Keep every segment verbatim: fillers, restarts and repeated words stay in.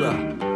друга,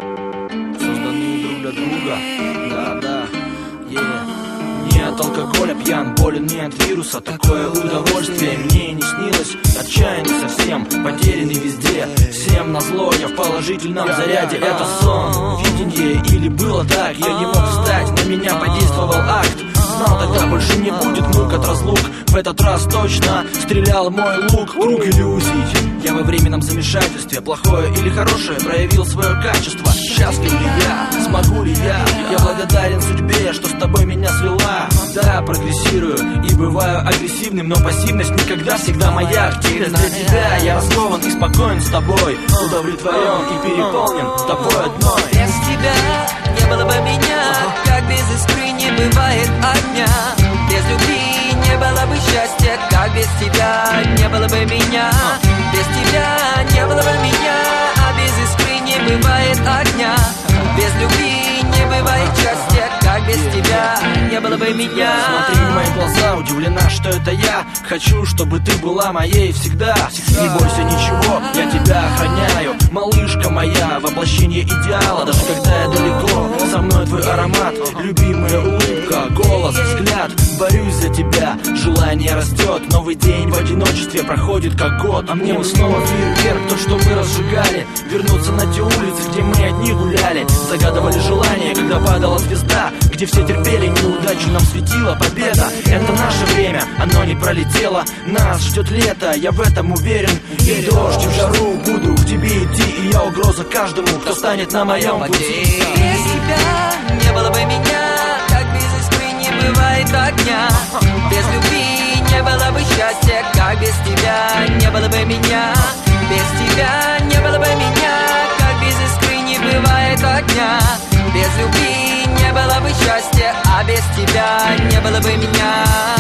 созданные друг для друга. Да, да, yeah. Не от алкоголя пьян, болен не от вируса. Такое удовольствие мне не снилось. Отчаянный совсем, потерянный везде. Всем назло, я в положительном заряде. Это сон, видение или было так? Я не мог встать, на меня подействовал акт. Знал, тогда больше не будет мук от разлук. В этот раз точно стрелял мой лук. Круг иллюзий, я во временном замешательстве. Плохое или хорошее проявил свое качество. Счастлив ли я, смогу ли я? Я благодарен судьбе, что с тобой меня свела. Да, прогрессирую и бываю агрессивным, но пассивность никогда, всегда моя активность. Для тебя я раскован и спокоен с тобой, удовлетворен и переполнен тобой одной. Без тебя не было бы меня, как без искры не бывает огня. Без любви не было бы счастья, как без тебя не было бы меня. Без тебя не было бы меня, а без искры не бывает огня. Без любви не бывает счастья, как без тебя не было бы меня. Смотри в мои глаза, удивлена, что это я. Хочу, чтобы ты была моей всегда. Не бойся ничего, я тебя охраняю. Малышка моя, воплощение идеала. Даже когда я далеко, со мной твой аромат. Любимая улыбка, голос, взгляд. Борюсь за тебя, желание растет. Новый день в одиночестве проходит как год. А мне вот снова фейерверк, то, что мы разжигали. Вернуться на те улицы, где мы одни гуляли. Загадывали желание, когда падала звезда. Где все терпели неудачу, нам светила победа. Это наше время, оно не пролетело. Нас ждет лето, я в этом уверен. И дождь, и в жару буду к тебе идти. И я угроза каждому, кто станет на моем пути. Без тебя не было бы меня, как без искры не бывает огня. Без любви не было бы счастья, как без тебя не было бы меня. Без тебя не было бы меня, как без искры не бывает огня. Без любви не было бы счастья, а без тебя не было бы меня.